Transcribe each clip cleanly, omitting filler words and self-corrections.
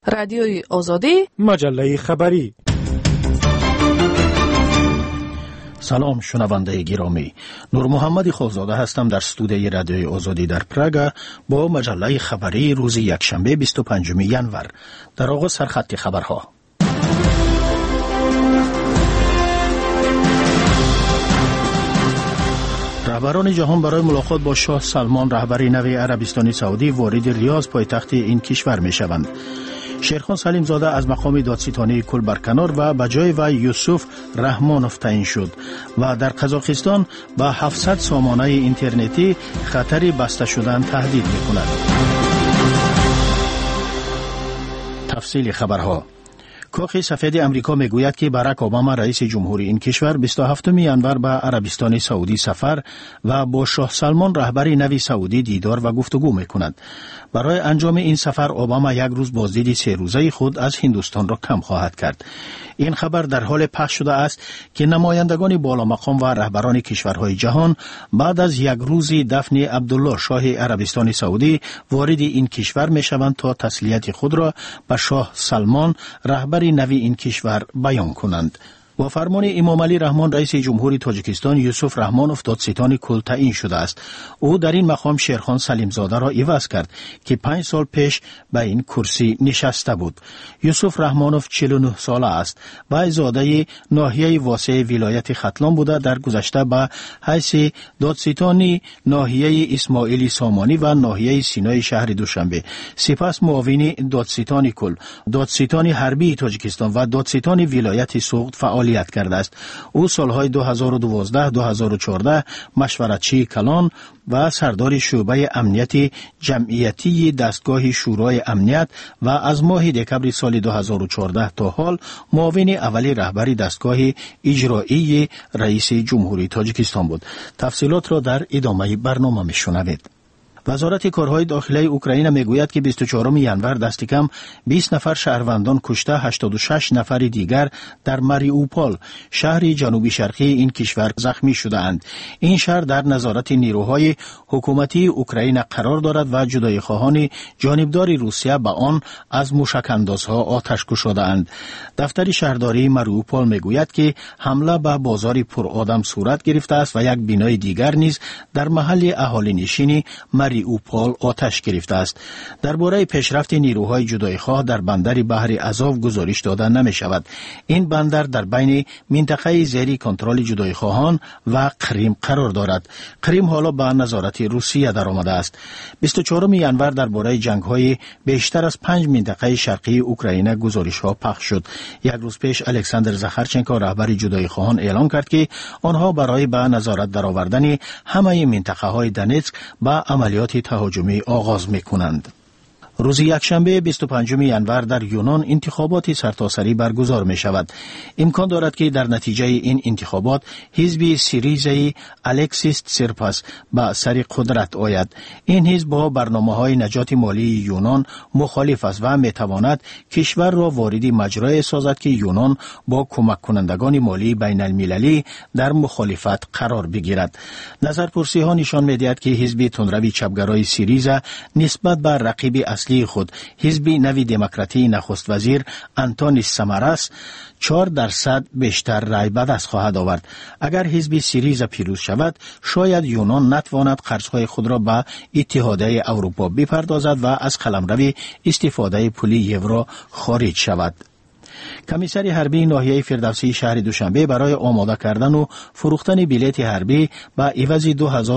رادیوی آزادی، مجله خبری. سلام شنونده گرامی، نور محمد خوزاده هستم در استودیوی رادیوی آزادی در پراگ با مجله خبری روز یکشنبه 25 ژانویه. در آغاز سرخط خبرها. رهبران جهان برای ملاقات با شاه سلمان رهبر نو عربستان سعودی وارد ریاض پایتخت این کشور می شوند. شیرخان سلیم زاده از مقام دادستانی کل برکنار و به جای و یوسف رحمانوف تعیین شد و در قزاقستان با 700 سامانه اینترنتی خطر بسته شدن تهدید می کند. تفصیل خبرها. کاخ سفید امریکا میگوید که باراک اوباما رئیس جمهوری این کشور 27 ژانویه به عربستان سعودی سفر و با شاه سلمان رهبر نو سعودی دیدار و گفتگو میکند. برای انجام این سفر اوباما یک روز بازدید 3 روزه خود از هندوستان را کم خواهد کرد. این خبر در حال پخش شده است که نمایندگان بالا مقام و رهبران کشورهای جهان بعد از یک روز دفن عبدالله شاه عربستان سعودی وارد این کشور میشوند تا تسلیت خود را به شاه سلمان رهبر نوی این کشور بیان کنند. با فرمان امام علی رحمان رئیس جمهوری تاجیکستان یوسف رحمانوف دادستان کل تعیین شده است. او در این مقام شیرخان سلیم زاده را عوض کرد که 5 سال پیش به این کرسی نشسته بود. یوسف رحمانوف 49 ساله است و زاده ناحیه واسع ولایت ختلان بوده. در گذشته به حیث دادستان ناحیه اسماعیلی سامانی و ناحیه سینای شهر دوشنبه، سپس معاون دادستان کل، دادستان حربی تاجیکستان و دادستان ولایت سوغد فعالیت کرده است. او سالهای 2012-2014 مشورتچی کلان و سردار شعبه امنیت جمعیتی دستگاه شورای امنیت و از ماه دکمبر سال 2014 تا حال معاون اولی رهبر دستگاه اجرایی رئیس جمهوری تاجیکستان بود. تفصیلات را در ادامه برنامه میشنوید. وزارت کارهای داخلی اوکراین میگوید که 24 ژانویه دست کم 20 نفر شهروندان کشته، 86 نفر دیگر در ماریوپول شهر جنوبی شرقی این کشور زخمی شده‌اند. این شهر در نظارت نیروهای حکومتی اوکراین قرار دارد و جدایی خواهان جانبدار روسیه به آن از موشک‌اندازها آتش گشوده‌اند. دفتر شهرداری ماریوپول میگوید که حمله به بازار پرآدم صورت گرفته است و یک بنای دیگر نیز در محل اهالی نشین ماریوپول آتش گرفته است. درباره پیشرفت نیروهای جدایی‌خواه در بندر بحر ازوف گزارش داده نمی شود. این بندر در بین منطقه زیر کنترل جدایی‌خواهان و کریم قرار دارد. کریم حالا به نظارت روسیه در آمده است. 24 ژانویه درباره جنگ‌های بیشتر از 5 منطقه شرقی اوکراین گزارش‌ها پخش شد. یک روز پیش الکساندر زاخارچنکو رهبر جدایی‌خواهان اعلام کرد که آنها برای به نظارت درآوردن همه منطقه‌های دونتسک با عملیات تهاجمی آغاز می‌کنند. روز یکشنبه 25 ژانویه در یونان انتخابات سرتاسری برگزار می شود. امکان دارد که در نتیجه این انتخابات حزب سیریزای الکسیس تسیپراس به سر قدرت آید. این حزب با برنامه‌های نجات مالی یونان مخالف است و می تواند کشور را وارد مجرای سازد که یونان با کمک کنندگان مالی بین المللی در مخالفت قرار بگیرد. نظرپرسی ها نشان می دهد که حزب تندروی چپگرای سیریزا نسبت به رقیب اصلی خود حزب نوی دموکراتی نخست وزیر آنتونیس ساماراس 4% بیشتر رای به دست خواهد آورد. اگر حزب سیریزا پیروز شود شاید یونان نتواند قرضهای خود را به اتحادیه اروپا بپردازد و از قلمرو استفاده پول یورو خارج شود. کمیسر حربی ناحیه فردوسی شهر دوشنبه برای آماده کردن و فروختن بلیط حربی به عوض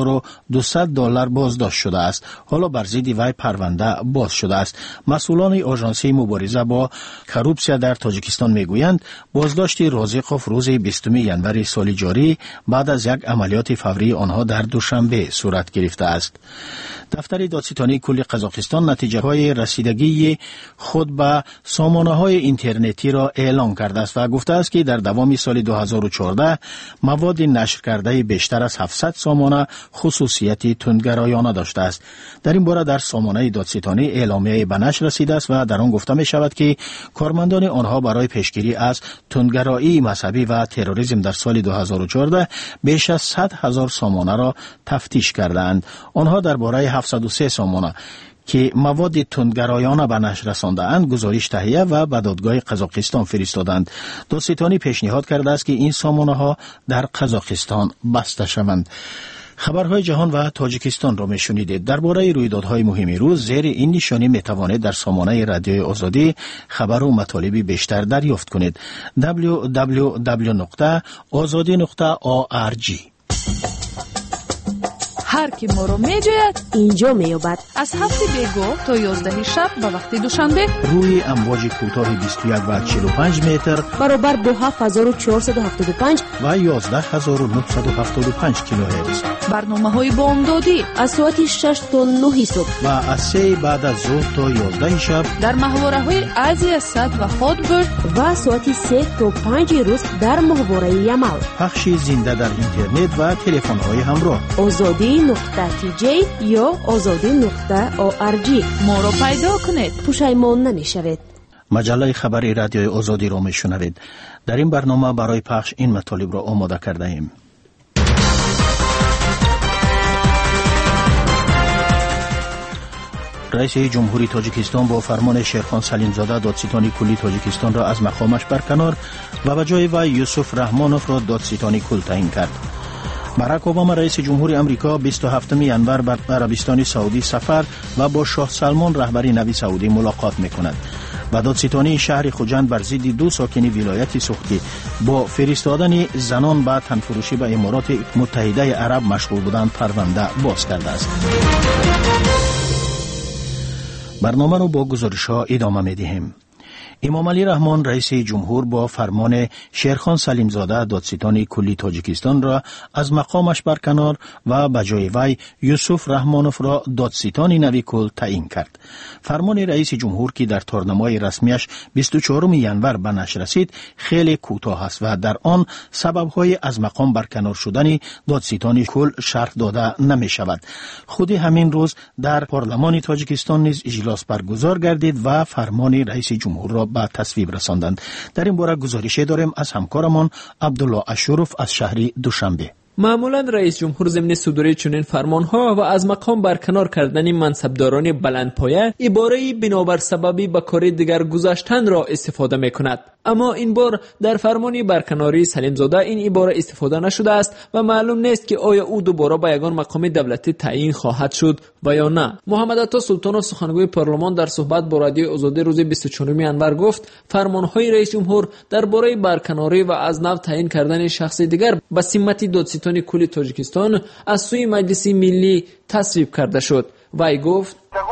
$2200 بازداشت شده است. حالا بر ضد وی پرونده باز شده است. مسئولان آژانس مبارزه با کروپسیا در تاجیکستان میگویند بازداشت رازقوف روز 20 ژانویه سال جاری بعد از یک عملیات فوری آنها در دوشنبه صورت گرفته است. دفتر دادستانی کل قزاقستان نتیجه های رسیدگی خود به سامانه های اینترنتی را اعلام کرده است و گفته است که در دوام سال 2014 مواد نشر کرده بیشتر از 700 سامانه خصوصیت تندگرایانه داشته است. در این باره در سامانه دادستانی اعلامیه به نشر رسیده است و در آن گفته می شود که کارمندان آنها برای پیشگیری از تندگرایی مذهبی و تروریسم در سال 2014 بیش از 100,000 سامانه را تفتیش کردند. آنها درباره 703 سامانه که مواد تندگرایانه به نشر رسانده‌اند گزارش تهیه و به دادگاه قزاقستان فرستادند. دادستانی پیشنهاد کرده است که این سامانه‌ها در قزاقستان بسته شوند. خبرهای جهان و تاجیکستان را میشنیدید. درباره رویدادهای مهم روز زیر این نشانی میتوانید در سامانه رادیوی آزادی خبر و مطالب بیشتر دریافت کنید. www.azadi.org. هر کی ما رو میجوید اینجا میابد. از 7 بیگو تا 11 شب به وقت دوشنبه روی امواج کوتاه 21 و 45 متر برابر با 7475 و 11975 کیلوهرتز. برنامه‌های بامدادی از ساعت 6 تا 9 صبح و از 3 بعد از ظهر تا 11 شب در محوره‌های آسیا صد و هاتبرد و ساعت 3 تا 5 روز در محوره یمل. پخش زنده در اینترنت و تلفن‌های همراه. azadi.tj یا azadi.org. ما رو پیدا کنید. پشیمان نمیشوید. مجله خبری رادیوی آزادی را میشنوید. در این برنامه برای پخش این مطالب را آماده کرده ایم. رئیس جمهوری تاجیکستان با فرمان شیرخان سلیمزاده دادستان کلی تاجیکستان را از مقامش برکنار و به جای وی یوسف رحمانوف را دادستان کل تعیین کرد. باراک اوباما رئیس جمهوری امریکا 27 ینور به عربستان سعودی سفر و با شاه سلمان رهبر نوی سعودی ملاقات می‌کند. و دادستانی شهر خوجند بر ضد 2 ساکن ولایت سوختی با فرستادن زنان به تنفروشی به امارات متحده عرب مشغول بودند پرونده باز کرده است. برنامه رو با گزارش‌ها ادامه می‌دهیم. امام علی رحمان رئیس جمهور با فرمان شیرخان سلیمزاده دادستان کلی تاجیکستان را از مقامش برکنار و به جای وی یوسف رحمانوف را دادستان نوی کل تعیین کرد. فرمان رئیس جمهور که در تارنمای رسمیش 24 ینور به نشر رسید خیلی کوتاه است و در آن سبب‌های از مقام برکنار شدن دادستان کل شرح داده نمی شود. خود همین روز در پارلمان تاجیکستان نیز اجلاس برگزار گردید و فرمان رئیس جمهور را به تصویب رساندند. در این باره گزارشی داریم از همکارمان عبدالله اشرف از شهر دوشنبه. معمولا رئیس جمهور ضمن صدور چنین فرمانها و از مقام برکنار کردن منصبداران بلندپایه عباره بنابر سببی به کار دیگر گذاشتن را استفاده می‌کند. اما این بار در فرمان برکناری سلیمزاده این عباره استفاده نشده است و معلوم نیست که آیا او دوباره به یگان مقام دولتی تعیین خواهد شد و یا نه. محمد عطا سلطانov سخنگوی پارلمان در صحبت با رادیو آزادی روز 24 ینور گفت فرمانهای رئیس جمهور درباره برکناری و از نو تعیین کردن شخص دیگر به سمت دادستان کلی تاجیکستان از سوی مجلس ملی تصویب کرده شد. وی گفت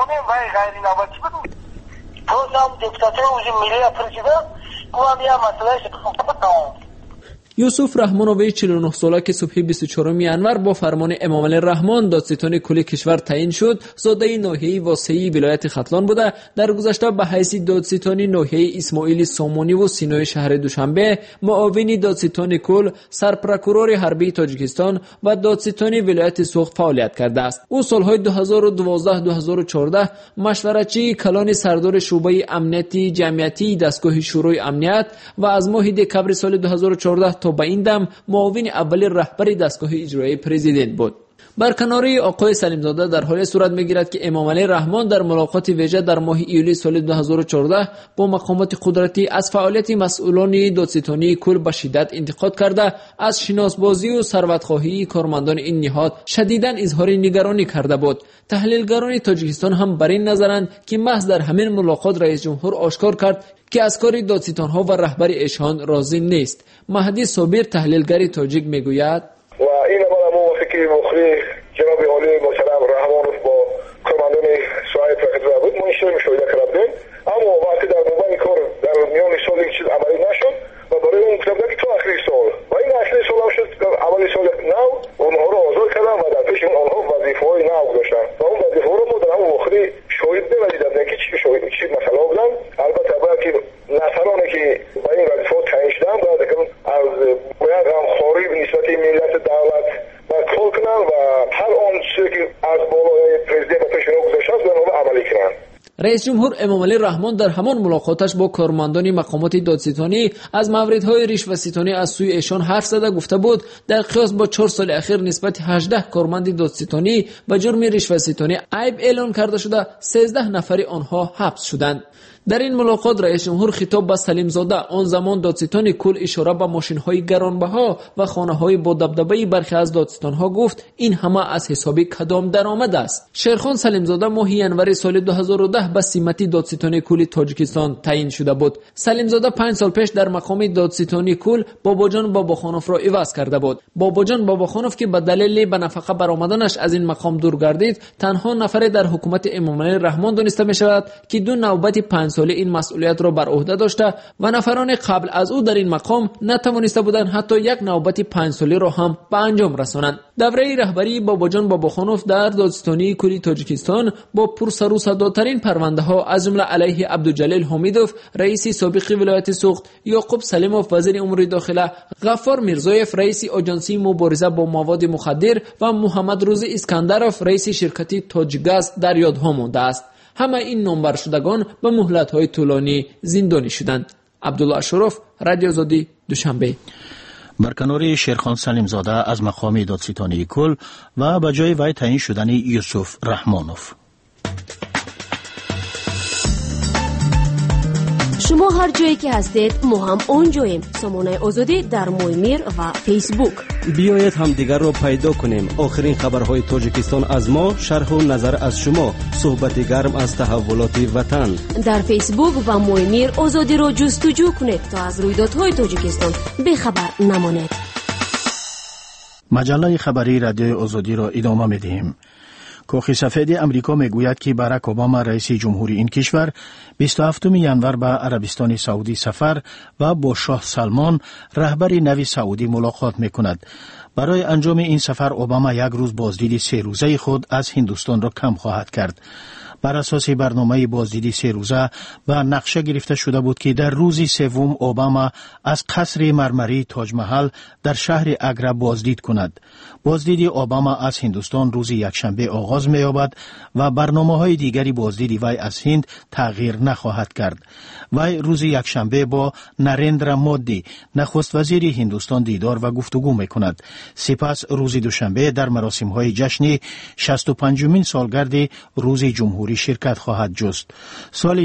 یوسف رحمانوف 49 ساله که صبح 24 ینور با فرمان امام علی رحمان دادستان کل کشور تعیین شد، زاده ناحیه واسعی ولایت ختلان بوده. در گذشته به حیث دادستان ناحیه اسماعیل سامانی و سینای شهر دوشنبه، معاون دادستان کل، سرپرکورور حربی تاجیکستان و دادستان ولایت سوخت فعالیت کرده است. او سالهای 2012-2014 مشورتچی کلان سردار شعبه امنیتی جمعیتی دستگاه شورای امنیت و از ماه دکمبر سال 2014 تا به این دم معاون اول رهبر دستگاه اجرایی پرزیدنت بود. برکناری آقای سلیمزاده در حال صورت می‌گیرد که امام علی رحمان در ملاقات ویژه در ماه ایولی سال 2014 با مقامات قدرتی از فعالیت مسئولان دادستانی کل به شدت انتقاد کرده از شناسبازی و ثروتخواهی کارمندان این نهاد شدیداً اظهار نگرانی کرده بود. تحلیلگران تاجیکستان هم بر این نظرند که محض در همین ملاقات رئیس جمهور آشکار کرد که از کار دادستان‌ها و رهبر ایشان راضی نیست. مهدی صابر تحلیلگر تاجیک میگوید و این عمل موافقی مخری جناب عالی محترم رحمانوف با کارمندان سوای پرکترا بود ما اشتراک مشاهده کردیم، اما وقتی در موقع کار در میان سال یک چیز عملی نشد و برای اون کردن که تو آخری سال و این آخری سال هم شد اولی سال نو اونها رو آزاد کردن و در پیش آنها وظیفه‌های نو گذاشتن و اون وظیفه‌ها رو ما در همون مخری شاهد نمی‌دیدیم که چی مسئله بودن. البته باید که نفرانی که با این وظیفه‌ها تعیین شدن باید از باید غمخواری به نسبت ملت دولت و کار کنن و هر آن چیزی که از بالای پرزیدنت و پیشنهاد گذاشته است به عملی کنن. رئیس جمهور امامعلی رحمان در همان ملاقاتش با کارمندان مقامات دادستانی از موردهای رشوه‌ستانی از سوی ایشان حرف زده گفته بود در قیاس با 4 سال اخیر نسبت 18 کارمند دادستانی به جرم رشوه‌ستانی عیب اعلان کرده شده 13 نفر آنها حبس شدند. در این ملاقات رئیس جمهور خطاب به سلیم زاده آن زمان دادستان کل اشاره به ماشین‌های گرانبها و خانه‌های با دبدبه برخی از دادستان‌ها گفت این همه از حساب کدام درآمد است. شیرخان سلیم زاده ماه ینور سال 2010 به سمتی دادستان کل تاجیکستان تعیین شده بود. سلیم زاده 5 سال پیش در مقام دادستانی کل باباجان باباخانوف را عوض کرده بود. باباجان باباخانوف که به دلیل به نفقه برآمدنش از این مقام دور گردید تنها نفر در حکومت امامعلی رحمان دانسته می‌شود که 2 نوبت 5 ساله این مسئولیت را بر عهده داشته و نفران قبل از او در این مقام نتوانسته بودند حتی 1 نوبت 5 ساله را هم به انجام رسانند. دوره رهبری باباجان باباخانوف در دادستانی کلی تاجیکستان با پرسر و صداترین پرونده ها از جمله علیه عبدالجلیل حمیدوف رئیس سابق ولایت سوخت، یعقوب سلیموف وزیر امور داخله، غفار میرزایف رئیس آژانسی مبارزه با مواد مخدر و محمد روزی اسکندروف رئیس شرکت تاجگاز در یاد ها مانده است. همه این نامبر شدگان به مهلت‌های طولانی زندانی شدند. عبدالله اشرف، رادیو آزادی، دوشنبه. برکناری شیرخان سلیم زاده از مقام دادستانی کل و به جای وی تعیین شدن یوسف رحمانوف. شما هر جایی که هستید ما هم اونجاییم. سامانه آزادی در مویمیر و فیسبوک. بیایید هم دیگر رو پیدا کنیم. آخرین خبرهای تاجیکستان از ما، شرح و نظر از شما، صحبت گرم از تحولات وطن. در فیسبوک و مویمیر آزادی رو جستجو کنید تا از رویدادهای تاجیکستان بخبر نمانید. مجله خبری رادیو آزادی را ادامه می‌دهیم. کاخ سفید امریکا میگوید که باراک اوباما رئیس جمهوری این کشور 27 ینور به عربستان سعودی سفر و با شاه سلمان رهبر نو سعودی ملاقات میکند. برای انجام این سفر اوباما 1 روز بازدید 3 روزه خود از هندوستان را کم خواهد کرد. بر اساس برنامه بازدید 3 روزه و نقشه گرفته شده بود که در روز سوم اوباما از قصر مرمری تاج محل در شهر آگرا بازدید کند. بازدید اوباما از هندوستان روز یکشنبه آغاز می‌یابد و برنامه‌های دیگری بازدید وی از هند تغییر نخواهد کرد. وی روز یکشنبه با نریندرا مودی نخست وزیر هندوستان دیدار و گفتگو می‌کند. سپس روز دوشنبه در مراسم‌های جشن 65مین سالگرد روز جمهوری شرکت خواهد جست. سال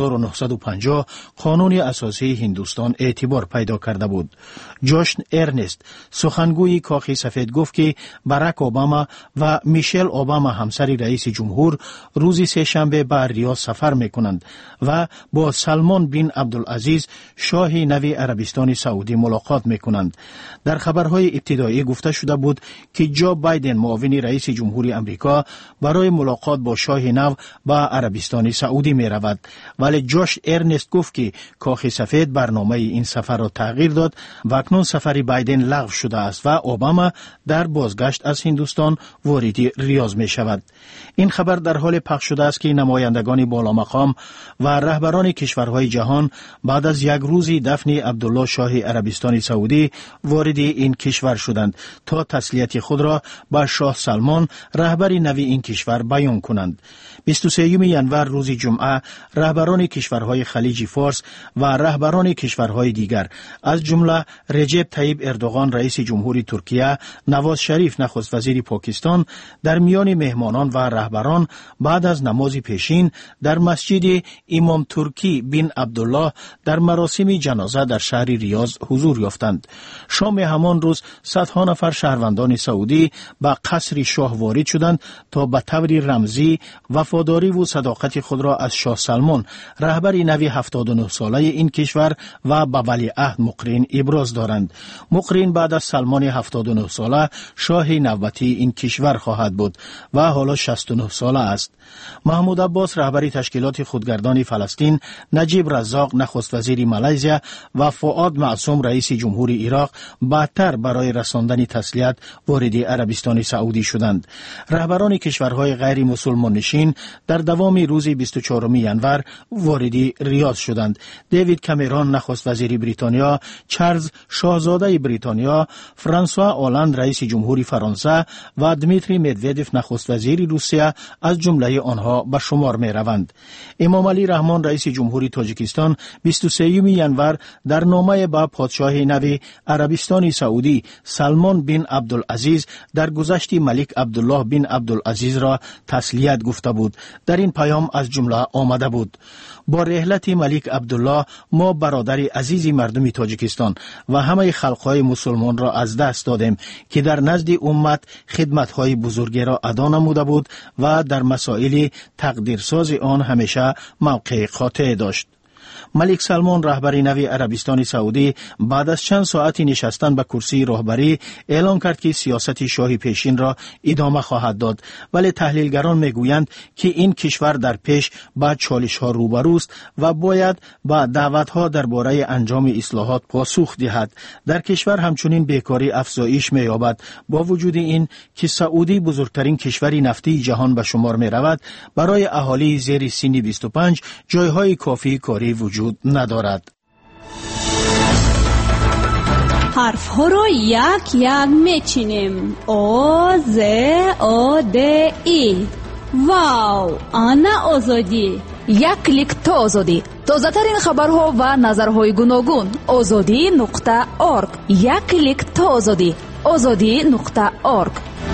1950 قانون اساسی هندوستان اعتبار پیدا کرده بود. جاشن ارنست سخنگوی کاخ سفید گفت که باراک اوباما و میشل اوباما همسر رئیس جمهور روز سه‌شنبه به ریاض سفر میکنند و با سلمان بن عبدالعزیز شاه نو عربستان سعودی ملاقات میکنند. در خبرهای ابتدایی گفته شده بود که جو بایدن معاون رئیس جمهوری آمریکا برای ملاقات با شاه نو به عربستان سعودی می رود، ولی جاش ارنست گفت که کاخ سفید برنامه این سفر را تغییر داد و اکنون سفر بایدن لغو شده است و اوباما در بازگشت از هندوستان وارد ریاض می شود. این خبر در حال پخش شده است که نمایندگان بالا مقام و رهبران کشورهای جهان بعد از 1 روز دفن عبدالله شاه عربستان سعودی وارد این کشور شدند تا تسلیت خود را به شاه سلمان رهبر نو این کشور بیان کنند. 23 ینور روز جمعه رهبران کشورهای خلیج فارس و رهبران کشورهای دیگر از جمله رجب طیب اردوغان رئیس جمهوری ترکیه، نواز شریف نخست وزیر پاکستان در میان مهمانان و رهبران بعد از نماز پیشین در مسجد امام ترکی بن عبدالله در مراسم جنازه در شهر ریاض حضور یافتند. شام همان روز صدها نفر شهروندان سعودی به قصر شاه وارد شدند تا به طور رمزی وفاداری و صداقت خود را از شاه سلمان رهبر نو 79 ساله این کشور و به ولیعهد مقرن ابراز دارند. مقرن بعد از سلمان 79 ساله شاه نوبتی این کشور خواهد بود و حالا 69 ساله است. محمود عباس رهبر تشکیلات خودگردان فلسطین، نجیب رزاق نخست وزیر مالزیا و فؤاد معصوم رئیس جمهوری عراق بعدتر برای رساندن تسلیت وارد عربستان سعودی شدند. رهبران کشورهای غیر مسلمان نشین در در دوام روز 24 ینور وارد ریاض شدند. دیوید کامرون نخست وزیر بریتانیا، چارلز شاهزاده بریتانیا، فرانسوا آلاند رئیس جمهوری فرانسه و دمیتری مدودف نخست وزیر روسیه از جمله آنها به شمار می روند. امام علی رحمان رئیس جمهوری تاجیکستان 23 ینور در نامه به پادشاه نو عربستان سعودی سلمان بن عبدالعزیز در گذشت ملک عبدالله بن عبدالعزیز را تسلیت گفته بود. در این پیام از جمله آمده بود: با رحلت ملک عبدالله ما برادر عزیز مردم تاجیکستان و همه خلقهای مسلمان را از دست دادیم که در نزد امت خدمت‌های بزرگی را ادا نموده بود و در مسائل تقدیرساز آن همیشه موقع قاطع داشت. ملک سلمان رهبر نو عربستان سعودی بعد از چند ساعتی نشستن به کرسی رهبری اعلام کرد که سیاست شاه پیشین را ادامه خواهد داد، ولی تحلیلگران میگویند که این کشور در پیش با چالش‌ها روبروست و باید با دعوت‌ها درباره انجام اصلاحات پاسخ دهد. در کشور همچنین بیکاری افزایش می‌یابد. با وجود این که سعودی بزرگترین کشور نفتی جهان به شمار می‌رود، برای اهالی زیر سن 25 جای‌های کافی کاری وجود ندارد. حرف ها را یک یک میچینیم. او ز او د ای. واو، انا آزادی. یک کلیک تا آزادی. تازه ترین خبرها و نظرهای گوناگون. azadi.org. یک کلیک تا آزادی. azadi.org.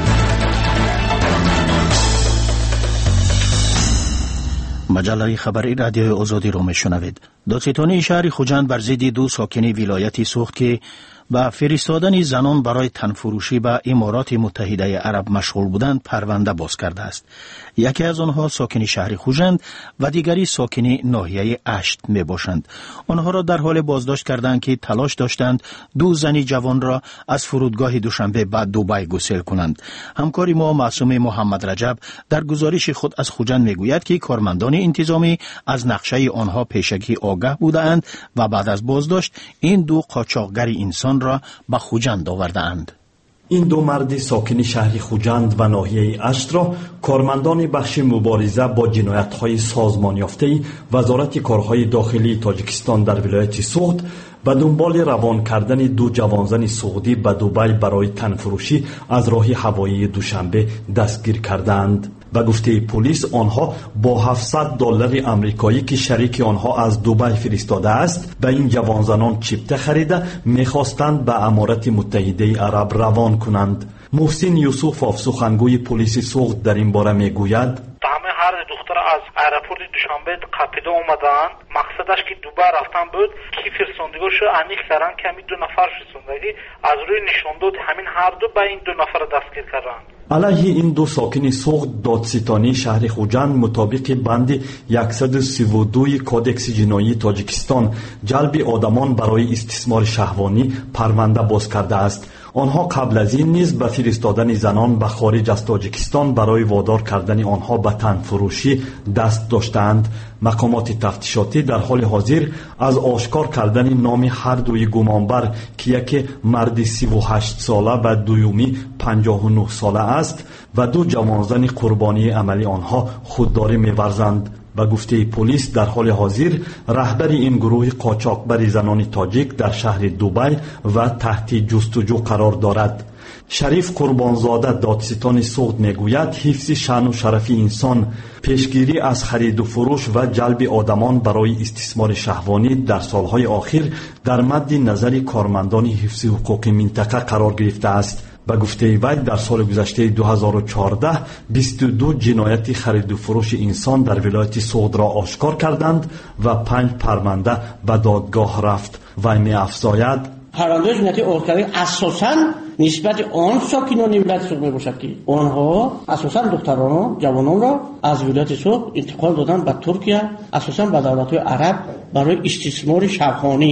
مجله خبری رادیو آزادی را میشنوید. دادستانی شهر خوجند بر ضد دو ساکن ولایت سوخت که با فرستادن زنان برای تنفروشی به امارات متحده عرب مشغول بودند پرونده باز کرده است. یکی از آنها ساکن شهر خوجند و دیگری ساکن ناحیه اشت می باشند. آنها را در حال بازداشت کردند که تلاش داشتند دو زن جوان را از فرودگاه دوشنبه به دبی گسیل کنند. همکار ما معصوم محمد رجب در گزارش خود از خوجند می گوید که کارمندان انتظامی از نقشه آنها پیشگی آگاه بودند و بعد از بازداشت این دو قاچاقگر انسان را به خوجند آوردند. این دو مرد ساکن شهر خوجند و ناحیه اشت را کارمندان بخش مبارزه با جنایت‌های سازمان یافته وزارت کارهای داخلی تاجیکستان در ولایت سوخت به دنبال روان کردن دو جوانزن سعودی به دبی برای تنفروشی از راه هوایی دوشنبه دستگیر کردند. و گفته پلیس آنها با $700 آمریکایی که شریک آنها از دبی فرستاده است به این جوانزنان چیپته خریده می‌خواستند به امارات متحده عرب روان کنند. محسن یوسف سخنگوی پلیس سوخت در این باره میگوید: همه هر دختر از ایرپورت دوشنبه قپیده اومدن، مقصدش که دبی رفتن بود کی فرستندگیشو انیق کردن که همین دو نفر فرستندگی از روی نشون داد همین هر دو به این دو نفر دستگیر کردن. علیه این دو ساکن سوخت دادستانی شهر خوجند مطابق بند 132 کودکس جنایی تاجیکستان جلب آدمان برای استثمار شهوانی پرونده باز کرده است. آنها قبل از این نیز به فرستادن زنان به خارج از تاجیکستان برای وادار کردن آنها به تنفروشی دست داشتند. مقامات تفتیشاتی در حال حاضر از آشکار کردن نام هر دوی گمانبر که یکی مرد 38 ساله و دومی 59 ساله است و دو جوانزن قربانی عملی آنها خودداری می‌ورزند. به گفته پلیس در حال حاضر رهبر این گروه قاچاقبر زنان تاجیک در شهر دبی و تحت جستجو قرار دارد. شریف قربانزاده دادستان سوخت میگوید حفظ شأن و شرف انسان، پیشگیری از خرید و فروش و جلب آدمان برای استثمار شهوانی در سالهای اخیر در مد نظر کارمندان حفظ حقوق منطقه قرار گرفته است. به گفته وی در سال گذشته 2014 22 جنایت خرید و فروش انسان در ولایت سوخت را آشکار کردند و 5 پرونده به دادگاه رفت. وی می افزاید: پرونده جنایت آشکاری اساساً نسبت آن ساکنان ولایت سوخت می باشد که آنها اساساً دختران جوانان را از ولایت سوخت انتقال دادن به ترکیه، اساساً به دولت‌های عرب برای استثمار شهوانی.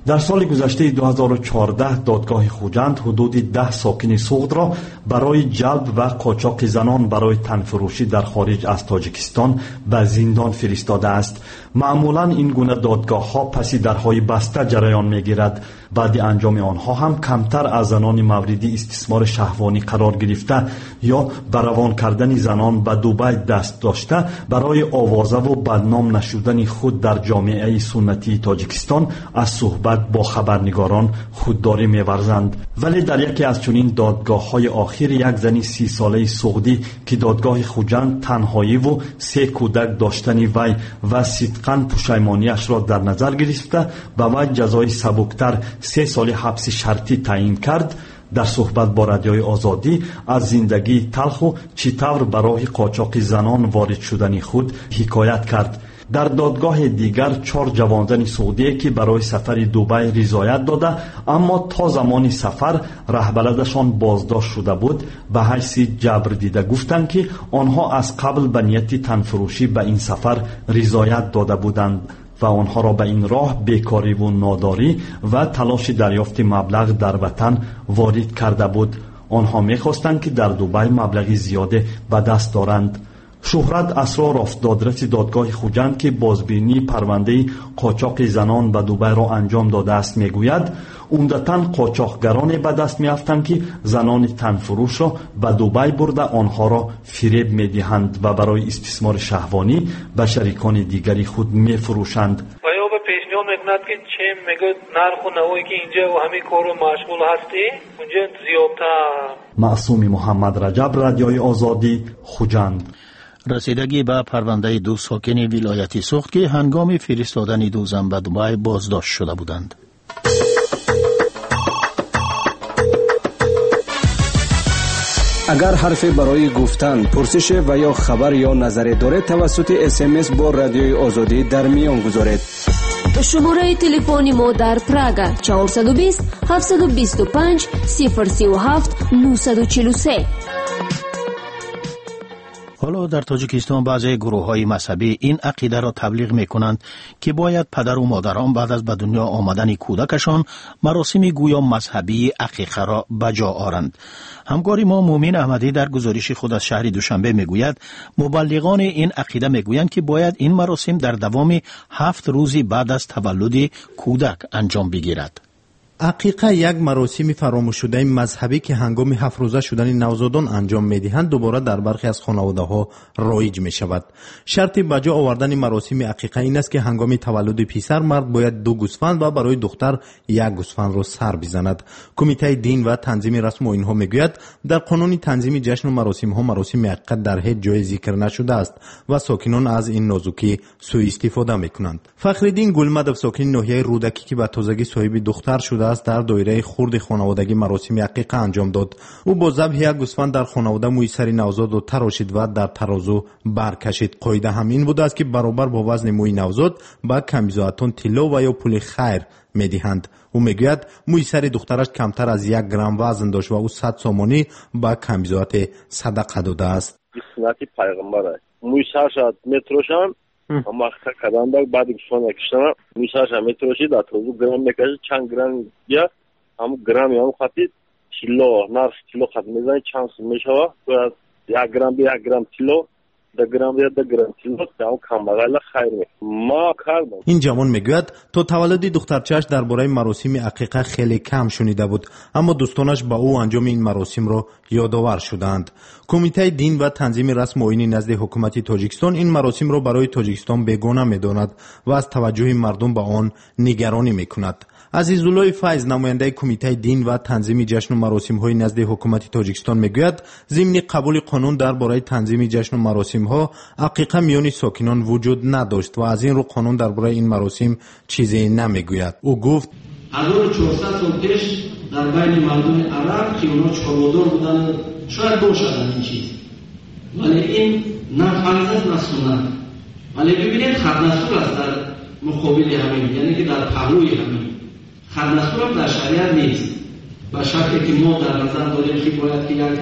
در سال گذشته 2014 دادگاه خوجند حدود 10 ساکن سوخت را برای جلب و قاچاق زنان برای تنفروشی در خارج از تاجیکستان به زندان فرستاده است. معمولا این گونه دادگاه ها پس درهای بسته جریان میگیرد. بعد انجام آنها هم کمتر از زنان مورد استثمار شهوانی قرار گرفته یا به روان کردن زنان به دوبای دست داشته برای آوازه و بدنام نشدن خود در جامعه سنتی تاجیکستان از صحبت با خبرنگاران خودداری می‌ورزند. ولی در یکی از چنین دادگاه‌های آخر یک زن 30 ساله سعودی که دادگاه خوجند تنهایی و 3 کودک داشتن وی و صدقاً پشیمانیش را در نظر گرفته به وی جزای سبکتر 3 سال حبس شرطی تعیین کرد. در صحبت با رادیوی آزادی از زندگی تلخ و چطور برای قاچاق زنان وارد شدن خود حکایت کرد. در دادگاه دیگر 4 جوانزن سعودی که برای سفر دبی رضایت داده اما تا زمان سفر رهبرشان بازداشت شده بود به حیث جبر دیده گفتند که آنها از قبل به نیت تنفروشی به این سفر رضایت داده بودند و آنها را به این راه بیکاری و ناداری و تلاش دریافت مبلغ در وطن وارد کرده بود. آنها می‌خواستند که در دبی مبلغی زیاده به دست دارند. شهرت اسرار افتادرس دادگاه خوجند که بازبینی پرونده قاچاق زنان به دبی را انجام داده است میگوید عمدتاً قاچاقگران به دست میافتند که زنان تنفروش را به دبی برده آنها را فریب میدهند و برای استثمار شهوانی به شریکان دیگری خود میفروشند. و یا به پیشنهاد میکند که چه میگه نرخ و نوایی که اینجا و همین کارو مشغول هستی اونجا زیادتر. معصوم محمد رجب، رادیوی آزادی، خوجند. رسیدگی به پرونده 2 ساکن ولایت سوخت که هنگام فرستادن 2 زن به دبی بازداشت شده بودند. اگر حرفی برای گفتن، پرسش و یا خبر یا نظری دارید توسط SMS با رادیوی آزادی در میان گذارید. شماره تلفن ما در پراگ 420 725 037 943. حالا در تاجیکستان بعضی گروه‌های مذهبی این عقیده را تبلیغ می‌کنند که باید پدر و مادران بعد از به دنیا آمدن کودکشان مراسم گویا مذهبی عقیقه را بجا آورند. همکاری ما مومن احمدی در گزارش خود از شهر دوشنبه میگوید مبلغان این عقیده میگویند که باید این مراسم در دوام 7 روز بعد از تولد کودک انجام بگیرد. عقیقه یک مراسم فراموش شده مذهبی که هنگام 7 روزه شدن نوزادان انجام می‌دهند دوباره در برخی از خانواده‌ها رایج می‌شود. شرط بجا آوردن مراسم عقیقه این است که هنگام تولد پسر مرد باید 2 گوسفند و برای دختر 1 گوسفند را سر بزند. کمیته دین و تنظیم رسم و اینها میگوید در قانون تنظیم جشن و مراسم‌ها مراسم عقیقه در هیچ جای ذکر نشده است و ساکنان از این نازکی سوء استفاده می‌کنند. فخرالدین گلمدov ساکن ناحیه رودکی که به تازگی صاحب دختر شده است در دایره خرد خانوادگی مراسم عقیقه انجام داد. او با ذبح 1 گوسفند در خانواده موی سر نوزاد را تراشید و در ترازو برکشید. قاعده هم این بوده است که برابر با وزن موی نوزاد با کمیزاتون طلا و یا پول خیر میدهند. او میگوید موی سر دخترش کمتر از 1 گرم وزن داشت و او 100 سومانی با کمیزات صدقه داده است. سنت پیغمبر است. موی سرش میتروشن اما کدام dag بعد گوسفند کشتن موی سرش میتروشید در ترازو گرم میکشید چند گرم یا هم گرامی هم خطید کیلو نرخ کیلو خط میزنید چند میشوه باید 1 گرم به 1 گرم کیلو 2 گرم به 2 گرم کیلو تا کم بغل خیر ما کردم. این جوان میگوید تا تولد دخترچه‌اش درباره مراسم عقیقه خیلی کم شنیده بود اما دوستانش با او انجام این مراسم را یادآور شدند. کمیته دین و تنظیم رسم و آیین نزد حکومت تاجیکستان این مراسم را برای تاجیکستان بیگانه میداند و از توجه مردم به آن نگرانی میکند. عزیزالله فیض نماینده کمیته دین و تنظیم جشن و مراسم های نزد حکومت تاجیکستان میگوید ضمن قبول قانون درباره تنظیم جشن و مراسم ها عقیقه میان ساکنان وجود نداشت و از این رو قانون درباره این مراسم چیزی نمیگوید. او گفت 1400 سال پیش در بین مردم عرب که اونا چارودار بودن شاید باشد این چیز ولی این نه فرض نه سنت ولی ببینید خدنسور است در مقابل همین یعنی که در پهلوی همین خدنسور هم در شریعت نیست و شرطی که ما در نظر داریم که باید که یک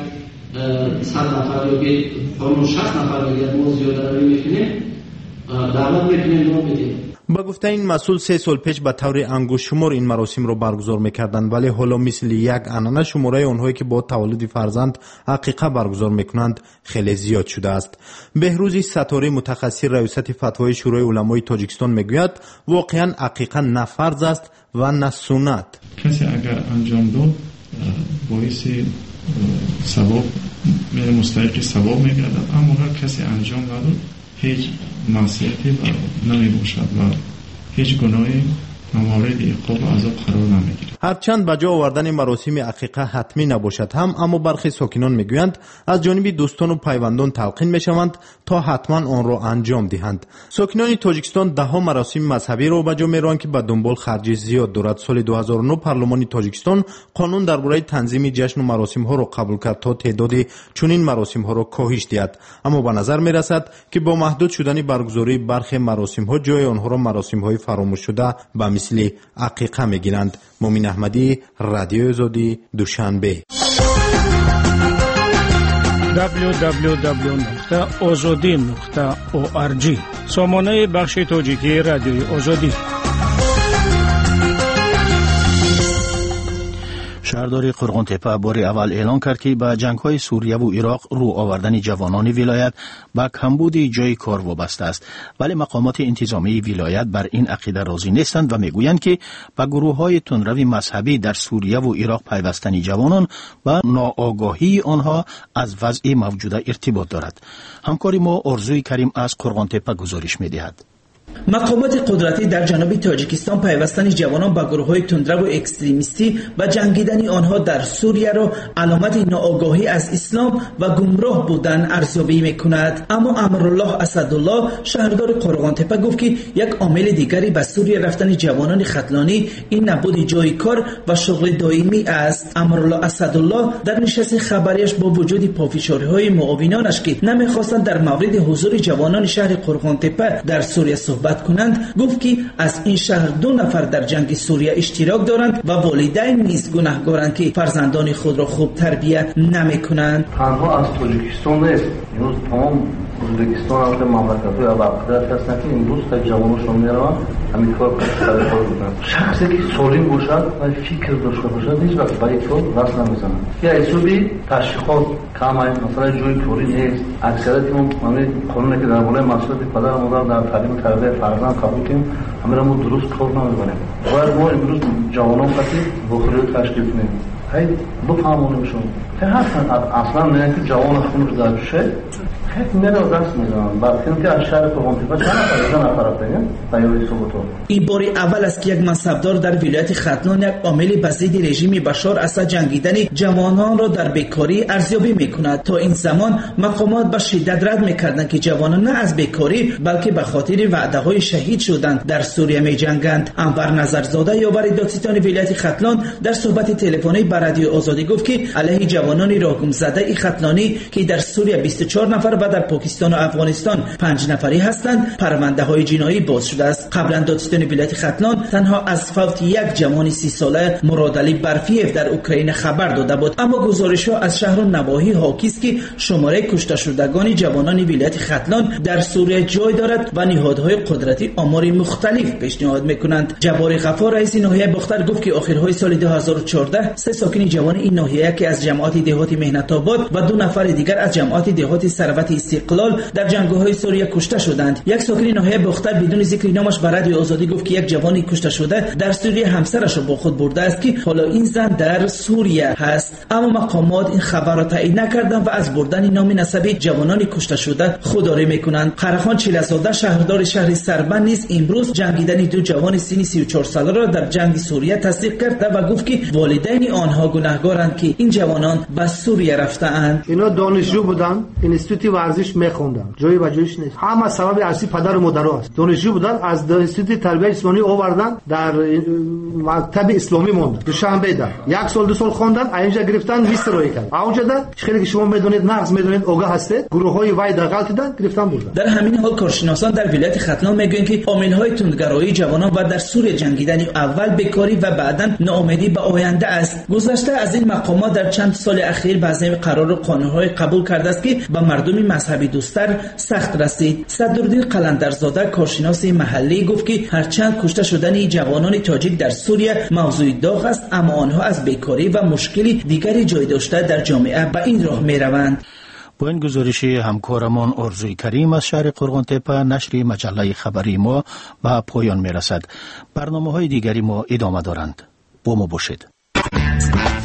100 نفر یا که قانون 60 نفر بگید ما زیاده رو میکنیم دعوت میکنیم ما بدیم. با گفته این مسئول 3 سال پیش به طور انگشت شمار این مراسم رو برگزار میکردند، ولی حالا مثل یک عنعنه شماره آنهایی که با تولد فرزند عقیقه برگزار میکنند خیلی زیاد شده است. بهروز ستاره متخصص ریاست فتوای شورای علمای تاجیکستان میگوید واقعا عقیقه نه فرض است و نه سنت. کسی اگر انجام داد باعث ثواب مستحق ثواب میگردد، اما اگر کسی انجام نداد هیچ معصیتی نمی باشد و هیچ گناهی مورد عقاب و عذاب قرار نمیگیرد. هرچند به جا آوردن مراسم عقیقه حتمی نباشد هم، اما برخی ساکنان میگویند از جانب دوستان و پیوندان تلقین میشوند تا حتما آن را انجام دهند. ساکنان تاجیکستان ده مراسم مذهبی را به جا میرانند که به دنبال خرجی زیاد دارد. سال 2009 پارلمان تاجیکستان قانون درباره تنظیم جشن و مراسم ها را قبول کرد تا تعداد چنین مراسم ها را کاهش دهد، اما به نظر میرسد که با محدود شدن برگزاری برخی مراسم ها جای آنها را مراسم های فراموش شده به مثل عقیقه میگیرند. مومن احمدی، رادیو آزادی، دوشنبه. www.azadi.org سامانه بخش تاجیکی رادیوی آزادی. شهرداری قرغان تپه بار اول اعلان کرد که به جنگ‌های سوریه و عراق رو آوردن جوانان ولایت به کمبود جای کار وابسته است، ولی مقامات انتظامی ولایت بر این عقیده راضی نیستند و میگویند که به گروه‌های تندرو مذهبی در سوریه و عراق پیوستن جوانان و ناآگاهی آنها از وضع موجوده ارتباط دارد. همکار ما آرزوی کریم از قرغان تپه گزارش می‌دهد. مقامات قدرتی در جنوب تاجیکستان پیوستن جوانان به گروه‌های تندرو و اکستریمیستی و جنگیدن آنها در سوریه را علامت ناآگاهی از اسلام و گمراه بودن ارزیابی می‌کند. اما امرالله اسدالله شهردار قرغان تپه گفت که یک عامل دیگری به سوریه رفتن جوانان ختلانی این نبود جای کار و شغل دائمی است. امرالله اسدالله در نشست خبریش با وجود پافشاری‌های معاونانش که نمی‌خواستند در مورد حضور جوانان شهر قرغان تپه در سوریه صحبت کنند گفت که از این شهر 2 نفر در جنگ سوریه اشتراک دارند و والدین نیز گناهکارند که فرزندان خود را خوب تربیت نمی‌کنند. تنها از تاجیکستان نیست، امروز تمام ازبکستان و مملکت‌های ابرقدرت هستند که امروز تا جوانشون میروند همین کار کار می‌کنند. شخصی که سالم باشد و فکر داشته باشد هیچ وقت به این کار دست نمی‌زند. یا حسابی تشویقات کم است، مثلا جوی کاری نیست. اکثریت ما قانونی که درباره مسئولیت پدر و مادر در تعلیم تربیت فرزند قبول کنیم همه را ما درست کار نمی‌کنیم. باید ما امروز جوانان خاطر بخوری تشکیل کنیم. هی بفهمونیمشون که اصلا نه که جوان خون رو در شه این بار اول است که یک منصبدار در ولایت ختلان یک عامل به ضد رژیم بشار اسد جنگیدن جوانان را در بیکاری ارزیابی میکند. تا این زمان مقامات به شدت رد میکردند که جوانان نه از بیکاری بلکه به خاطر وعده های شهید شدند در سوریه میجنگند. انور نظرزاده یاور دادستان ولایت ختلان در صحبت تلفنی با رادیو آزادی گفت که علیه جوانان راگم زده ختلانی که در سوریه 24 نفر و در پاکستان و افغانستان 5 نفری هستند پرونده های جنایی باز شده است. قبلا دادستان ولایت ختلان تنها از فوت یک جوان 30 ساله مرادعلی برفیف در اوکراین خبر داده بود، اما گزارش ها از شهر و نواحی حاکی است که شماره کشته شدگان جوانان ولایت ختلان در سوریه جای دارد و نهادهای قدرتی آمار مختلف پیشنهاد میکنند. جبار غفار رئیس ناحیه بختر گفت که آخرهای سال 2014 3 ساکن جوان این ناحیه که از جماعت دهاتی مهنت آباد و 2 نفر دیگر از جماعت دهاتی ثروت استقلال در جنگ‌های سوریه کشته شدند. یک ساکن ناحیه بختر بدون ذکر نامش به رادیو آزادی گفت که یک جوانی کشته شده در سوریه همسرش را با خود برده است که حالا این زن در سوریه هست، اما مقامات این خبر را تایید نکردند و از بردن نام نسبی جوانان کشته شده خودداری میکنند. قرخان چیلزاده شهردار شهر سربند نیز امروز جنگیدن 2 جوان سن 34 ساله را در جنگ سوریه تصدیق کرد و گفت که والدین آنها گناهکارند که این جوانان به سوریه رفته‌اند. اینا دانشجو بودن، اینستیتوت ورزش میخوندن، جایی به جایش نیست. همه سبب اصلی پدر و مادر است. دانشجو بودن، از اینستیتوت تربیت اسلامی آوردن در مکتب اسلامی موند. دوشنبه ده 1 سال 2 سال خوندن، اینجا گرفتن لیست روی کرد. اونجا ده خیلی که شما میدونید نقض میدونید آگاه هستید، گروه‌های وای در غلط دادن گرفتن بردن. در همین حال کارشناسان در ولایت ختلان میگویند که عامل‌های تندگرایی جوانان و در سوریه جنگیدن اول بیکاری و بعداً ناامیدی به آینده است. گذشته از این مقامات در چند سال اخیر بعضی قرار و قانون‌های قبول کرده است که به مردم مذهبی دوستر سخت رسید. صدرالدین قلندرزاده کارشناس محلی گفت که هرچند کشته شدن جوانان تاجیک در سوریه موضوع داغ است، اما آنها از بیکاری و مشکلی دیگری جای داشته در جامعه به این راه می روند. با این گزارشی همکارمان ارزوی کریم از شهر قرغانتپه نشر مجله خبری ما به پایان می رسد. برنامه های دیگری ما ادامه دارند. با ما باشید.